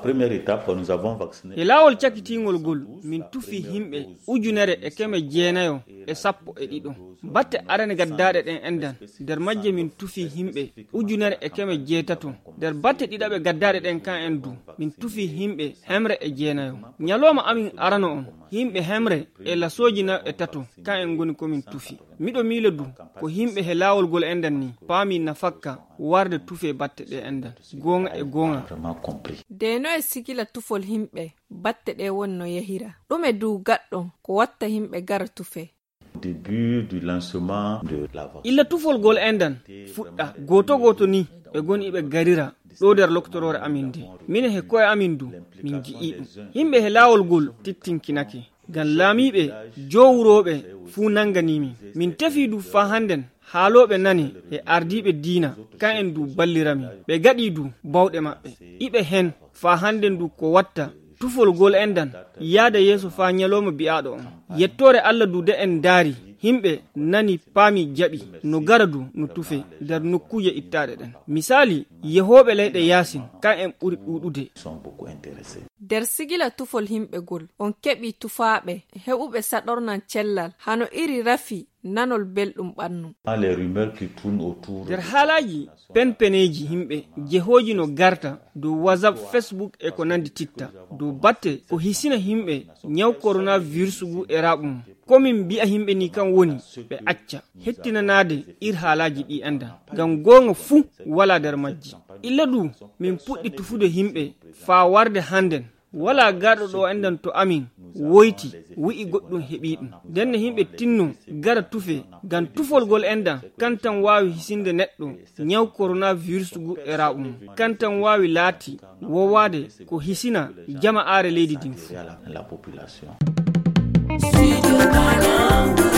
première étape, nous avons vacciné. E laawol cakkitingol gol min tufi himɓe 1912 batte arane gaddaɗe ɗen endan nder majje min tufi himɓe 1908 nder batte ɗiɗaɓe gaddaɗe ɗen kan en du min tufi himɓe 19 ñaloma amin arano on himɓe 193 kan en goni komin tufi miɗo miile du ko himɓe he laawol gol endan ni paami nafakka warde tufe batte ɗe endan gonga e gonga deno e sigila tufol himɓe batte ɗe wonno yehira ɗume du gaɗɗon ko watta himɓe gara tufe début du lancement de la vaccine. illa tufol gol endan fuɗɗa goto ni ɓe goni iɓe garira ɗo nder loktorore amin de mine he koye amin du min ji'i ɗum himɓe he laawol gol tittinkinake ngam laamiɓe jowuroɓe fuu nanganimi min tefi du fa handen haaloɓe nani e ardiɓe diina kan en du ballirami ɓe gaɗi du bawɗe maɓɓe iɓe hen fa handen du ko watta tufol gol endan yaada yeeso fa ñaloma bi'aɗo on yettore Allah du de en daari himɓe nani paami jaɓi no gara du no tufe nder nokkuje ittaɗe ɗen misali yehoɓe leyɗe yasin kan en ɓuri ɗuɗude nder sigila tufol himɓe gol on keɓi tufaaɓe heɓuɓe saɗornan cellal hano iri rafi nanol belɗum ɓannu nder haalaji penpeneji himɓe jehoji no garta dow whatsapp facebook e ko nandi titta dow batte ko hisina himɓe ñaw coronavirus gu e raɓum komin mbi'a himɓe ni kan woni ɓe acca hettinanade ir haalaji ɗi endan ngam gonga fuu wala nder majji illa du min puɗɗi tufude himɓe fa warde handen wala garɗo ɗo endan to amin woyti wi'i goɗɗum heɓi ɗum ndenne himɓe tinno gara tufe ngam tufolgol endan kantan wawi hisinde neɗɗo ñaw coronavirus gu e raɓum kantan wawi laati wowade ko hisina jama are leydi din fu.